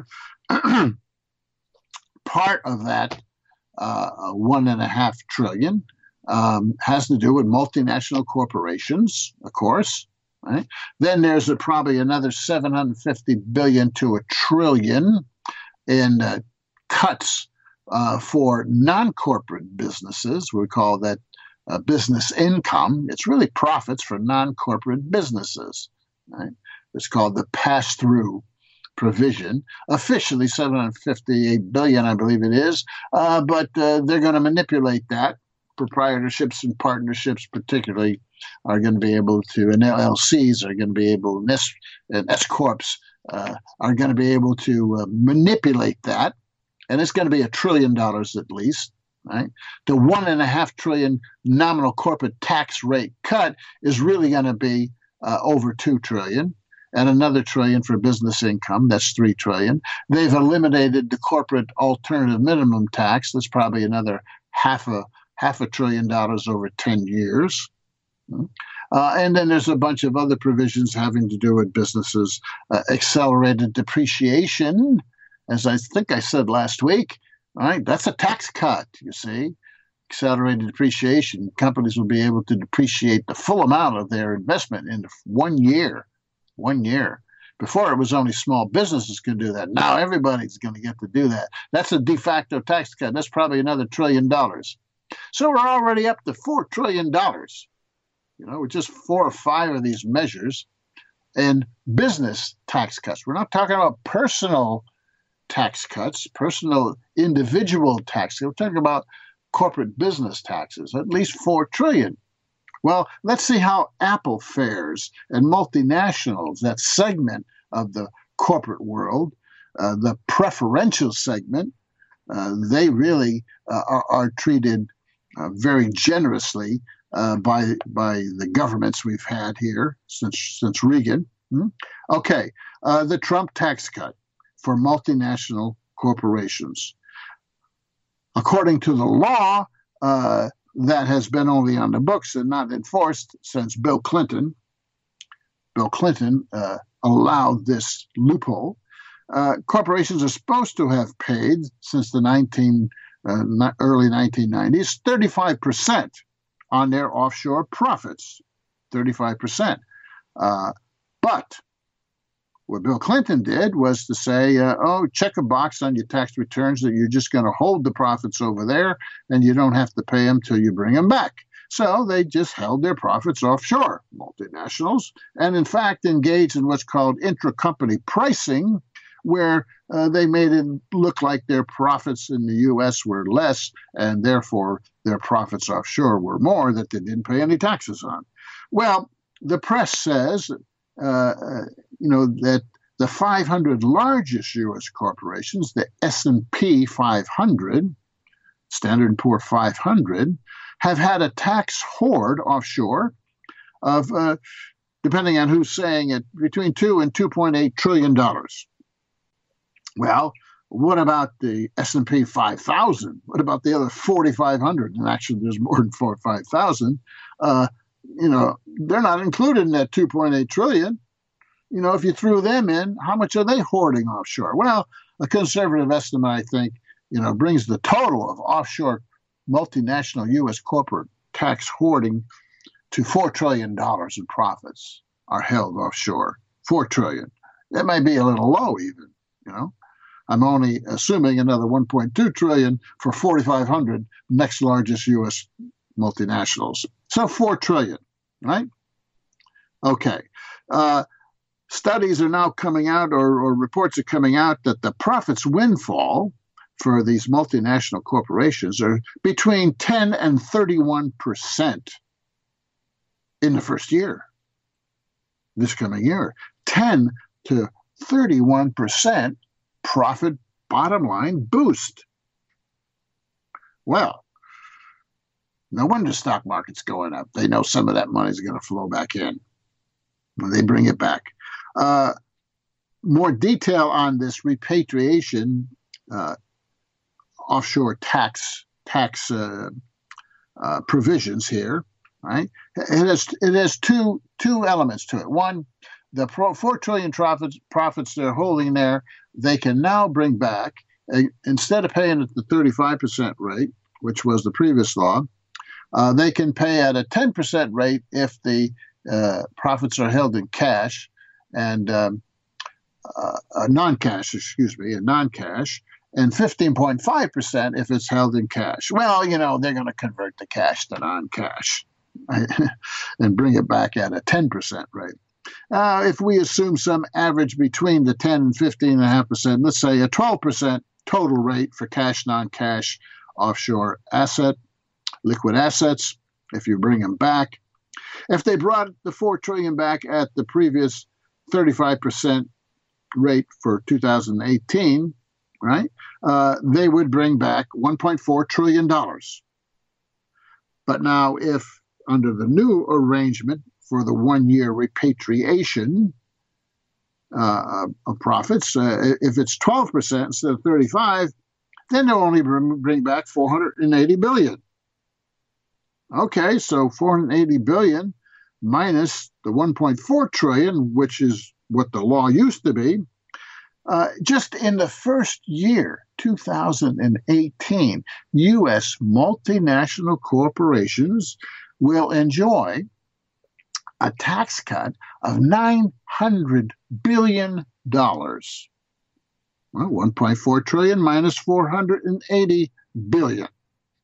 Part of that uh, one and a half trillion um, has to do with multinational corporations, of course. Right? Then there's a, probably another seven hundred fifty billion to a trillion in uh, cuts uh, for non-corporate businesses. We call that uh, business income. It's really profits for non-corporate businesses. Right? It's called the pass-through provision. Officially seven hundred fifty-eight billion, I believe it is, uh, but uh, they're going to manipulate that. Proprietorships and partnerships, particularly, are going to be able to, and L L Cs are going to be able, and S, and S corps uh, are going to be able to uh, manipulate that, and it's going to be a trillion dollars at least. Right, the one and a half trillion nominal corporate tax rate cut is really going to be uh, over two trillion. And another trillion for business income. That's three trillion. They've eliminated the corporate alternative minimum tax. That's probably another half a half a trillion dollars over ten years. Uh, and then there's a bunch of other provisions having to do with businesses. Uh, accelerated depreciation, as I think I said last week. Right, that's a tax cut. You see, accelerated depreciation. Companies will be able to depreciate the full amount of their investment in one year. One year. Before, it was only small businesses could do that. Now everybody's going to get to do that. That's a de facto tax cut. That's probably another trillion dollars. So we're already up to four trillion dollars. You know, with just four or five of these measures and business tax cuts. We're not talking about personal tax cuts, personal individual tax cuts. We're talking about corporate business taxes, at least four trillion dollars. Well, let's see how Apple fares and multinationals, that segment of the corporate world, uh, the preferential segment, uh, they really uh, are, are treated uh, very generously uh, by by the governments we've had here since since Reagan. Hmm? Okay, uh, the Trump tax cut for multinational corporations. According to the law, uh, that has been only on the books and not enforced since Bill Clinton. Bill Clinton uh, allowed this loophole. Uh, corporations are supposed to have paid since the nineteen, uh, early nineteen nineties thirty-five percent on their offshore profits. thirty-five percent. Uh, but what Bill Clinton did was to say, uh, oh, check a box on your tax returns that you're just going to hold the profits over there and you don't have to pay them till you bring them back. So they just held their profits offshore, multinationals, and in fact engaged in what's called intracompany pricing, where uh, they made it look like their profits in the U S were less and therefore their profits offshore were more that they didn't pay any taxes on. Well, the press says Uh, you know, that the five hundred largest U S corporations, the S and P five hundred, Standard and Poor five hundred, have had a tax hoard offshore of, uh, depending on who's saying it, between two and two point eight trillion dollars. Well, what about the S and P five thousand? What about the other forty-five hundred? And actually, there's more than four or five thousand. Uh, You know, they're not included in that two point eight trillion. You know, if you threw them in, how much are they hoarding offshore? Well, a conservative estimate, I think, you know, brings the total of offshore multinational U S corporate tax hoarding to four trillion dollars in profits are held offshore. four trillion dollars. That might be a little low even, you know. I'm only assuming another one point two trillion dollars for forty-five hundred next largest U S multinationals. So four trillion dollars, right? Okay. Uh, studies are now coming out, or, or reports are coming out, that the profits windfall for these multinational corporations are between ten and thirty-one percent in the first year, this coming year. ten to thirty-one percent profit bottom line boost. Well, no wonder stock market's going up. They know some of that money is going to flow back in when they bring it back. Uh, more detail on this repatriation, uh, offshore tax tax uh, uh, provisions here, right? It has it has two two elements to it. One, the pro, four trillion profits profits they're holding there, they can now bring back uh, instead of paying at the thirty-five percent rate, which was the previous law. Uh, they can pay at a ten percent rate if the uh, profits are held in cash and um, uh, uh, non-cash, excuse me, and non-cash, and fifteen point five percent if it's held in cash. Well, you know, they're going to convert the cash to non-cash right? and bring it back at a ten percent rate. Uh, if we assume some average between the ten and fifteen point five percent, let's say a twelve percent total rate for cash, non-cash, offshore asset, liquid assets, if you bring them back. If they brought the four trillion dollars back at the previous thirty-five percent rate for two thousand eighteen, right, uh, they would bring back one point four trillion dollars. But now if under the new arrangement for the one-year repatriation uh, of profits, uh, if it's twelve percent instead of thirty-five, then they'll only bring back four hundred eighty billion dollars. Okay, so four hundred eighty billion dollars minus the one point four trillion dollars, which is what the law used to be. Uh, just in the first year, two thousand eighteen, U S multinational corporations will enjoy a tax cut of nine hundred billion dollars. Well, one point four trillion dollars minus four hundred eighty billion dollars.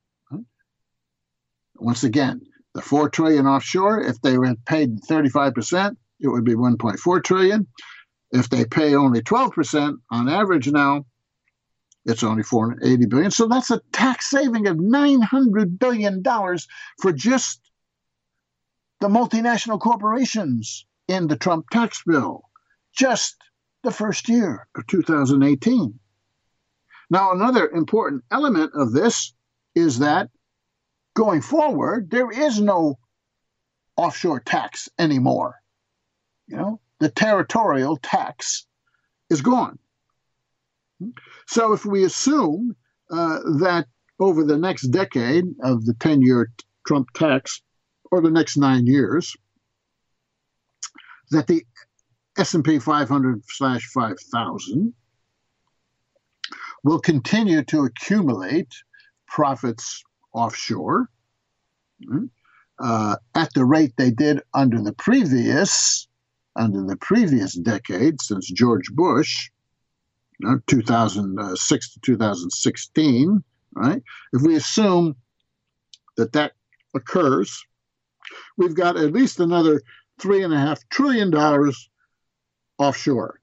Once again, the four trillion dollars offshore, if they were paid thirty-five percent, it would be one point four trillion dollars. If they pay only twelve percent on average now, it's only four hundred eighty billion dollars. So that's a tax saving of nine hundred billion dollars for just the multinational corporations in the Trump tax bill, just the first year of two thousand eighteen. Now, another important element of this is that going forward, there is no offshore tax anymore. You know, the territorial tax is gone. So if we assume uh, that over the next decade of the ten-year Trump tax, or the next nine years, that the S and P five hundred slash five thousand will continue to accumulate profits offshore uh, at the rate they did under the previous under the previous decade since George Bush, you know, two thousand six to two thousand sixteen, right? If we assume that that occurs, we've got at least another three and a half trillion dollars offshore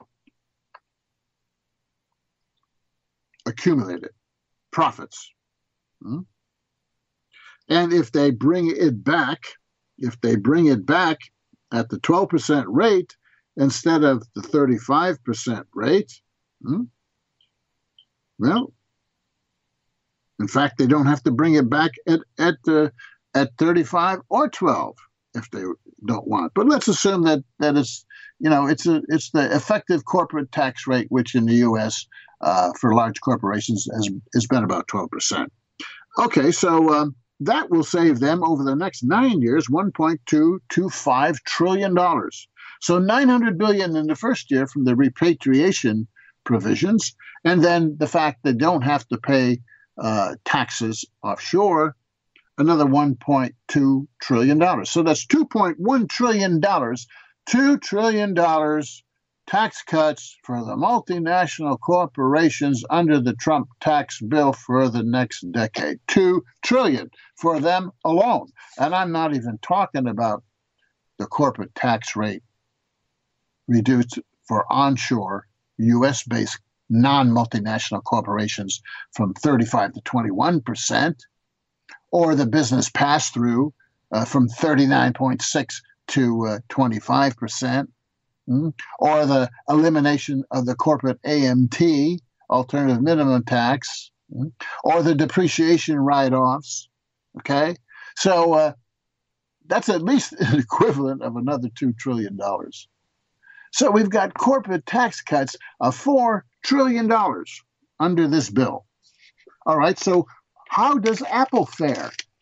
accumulated profits. Hmm? And if they bring it back, if they bring it back at the twelve percent rate instead of the thirty-five percent rate, hmm, well, in fact, they don't have to bring it back at at uh, at thirty-five or twelve if they don't want. But let's assume that that it's you know it's a it's the effective corporate tax rate, which in the U S uh, for large corporations has has been about twelve percent. Okay, so um, that will save them over the next nine years one point two two five trillion dollars. So nine hundred billion dollars in the first year from the repatriation provisions, and then the fact they don't have to pay uh, taxes offshore, another one point two trillion dollars. So that's two point one trillion dollars, two trillion dollars tax cuts for the multinational corporations under the Trump tax bill for the next decade. two trillion dollars for them alone. And I'm not even talking about the corporate tax rate reduced for onshore U S-based non-multinational corporations from thirty-five to twenty-one percent, or the business pass-through uh, from thirty-nine point six to uh, twenty-five percent, mm, or the elimination of the corporate A M T, alternative minimum tax, mm, or the depreciation write-offs. Okay, so uh, that's at least an equivalent of another two trillion dollars. So we've got corporate tax cuts of four trillion dollars under this bill. All right, so how does Apple fare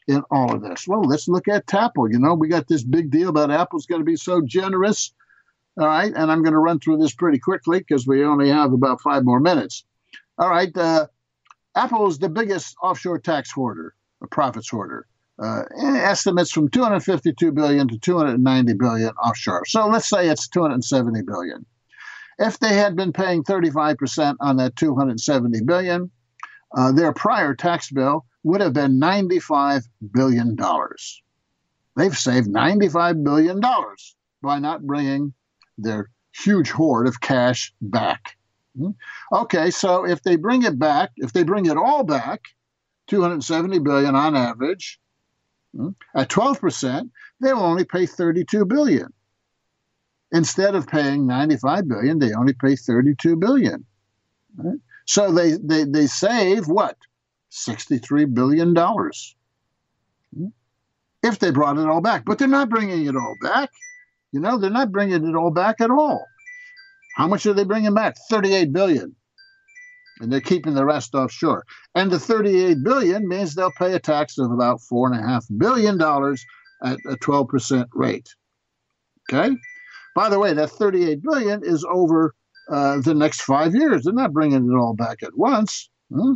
in all of this? Well, let's look at Apple. You know, we got this big deal about Apple's going to be so generous. All right, and I'm going to run through this pretty quickly because we only have about five more minutes. All right, uh, Apple is the biggest offshore tax hoarder, a profits hoarder. Uh, estimates from two hundred fifty-two billion dollars to two hundred ninety billion dollars offshore. So let's say it's two hundred seventy billion dollars. If they had been paying thirty-five percent on that two hundred seventy billion dollars, uh, their prior tax bill would have been ninety-five billion dollars. They've saved ninety-five billion dollars by not bringing their huge hoard of cash back. Okay, so if they bring it back, if they bring it all back, two hundred seventy billion dollars on average, at twelve percent, they'll only pay thirty-two billion dollars. Instead of paying ninety-five billion dollars, they only pay thirty-two billion dollars. Right? So they, they, they save what? sixty-three billion dollars. If they brought it all back. But they're not bringing it all back. You know, they're not bringing it all back at all. How much are they bringing back? thirty-eight billion dollars. And they're keeping the rest offshore. And the thirty-eight billion dollars means they'll pay a tax of about four point five billion dollars at a twelve percent rate. Okay? By the way, that thirty-eight billion dollars is over uh, the next five years. They're not bringing it all back at once. Hmm?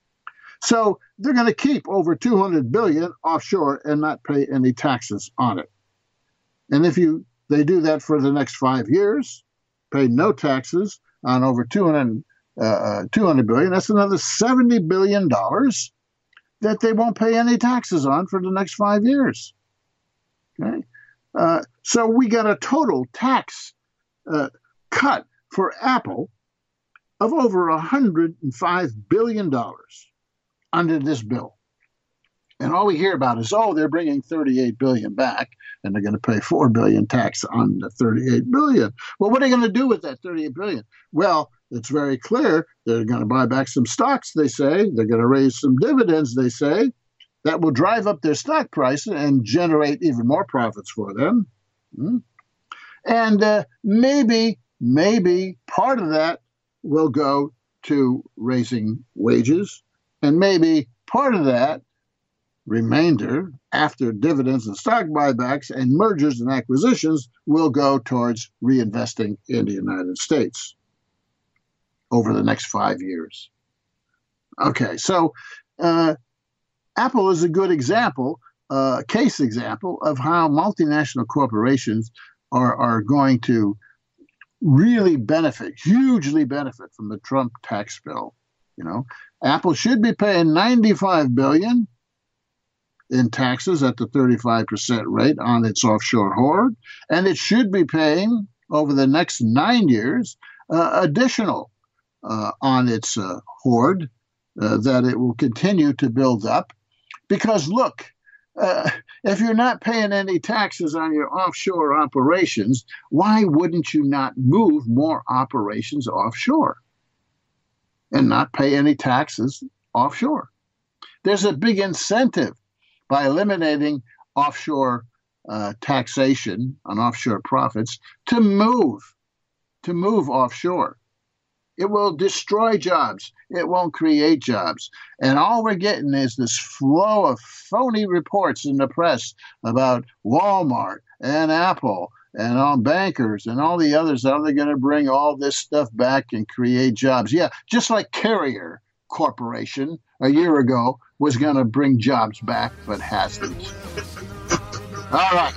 So they're going to keep over two hundred billion dollars offshore and not pay any taxes on it. And if you they do that for the next five years, pay no taxes on over two hundred, uh, two hundred billion dollars, that's another seventy billion dollars that they won't pay any taxes on for the next five years. Okay? Uh, so we got a total tax uh, cut for Apple of over one hundred five billion dollars under this bill. And all we hear about is, oh, they're bringing thirty-eight billion dollars back, and they're going to pay four billion dollars tax on the thirty-eight billion dollars. Well, what are they going to do with that thirty-eight billion dollars? Well, it's very clear. They're going to buy back some stocks, they say. They're going to raise some dividends, they say. That will drive up their stock price and generate even more profits for them. And uh, maybe, maybe part of that will go to raising wages, and maybe part of that remainder, after dividends and stock buybacks and mergers and acquisitions, will go towards reinvesting in the United States over the next five years. Okay, so uh, Apple is a good example, a uh, case example of how multinational corporations are, are going to really benefit, hugely benefit from the Trump tax bill. You know, Apple should be paying ninety-five billion dollars in taxes at the thirty-five percent rate on its offshore hoard, and it should be paying over the next nine years uh, additional uh, on its uh, hoard uh, that it will continue to build up. Because look, uh, if you're not paying any taxes on your offshore operations, why wouldn't you not move more operations offshore and not pay any taxes offshore? There's a big incentive by eliminating offshore uh, taxation on offshore profits to move, to move offshore. It will destroy jobs. It won't create jobs. And all we're getting is this flow of phony reports in the press about Walmart and Apple and all bankers and all the others, how they're going to bring all this stuff back and create jobs. Yeah, just like Carrier Corporation a year ago was going to bring jobs back, but hasn't. All right.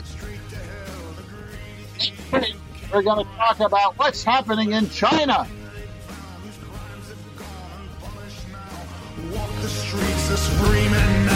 We're going to talk about what's happening in China. Walk the streets, a screaming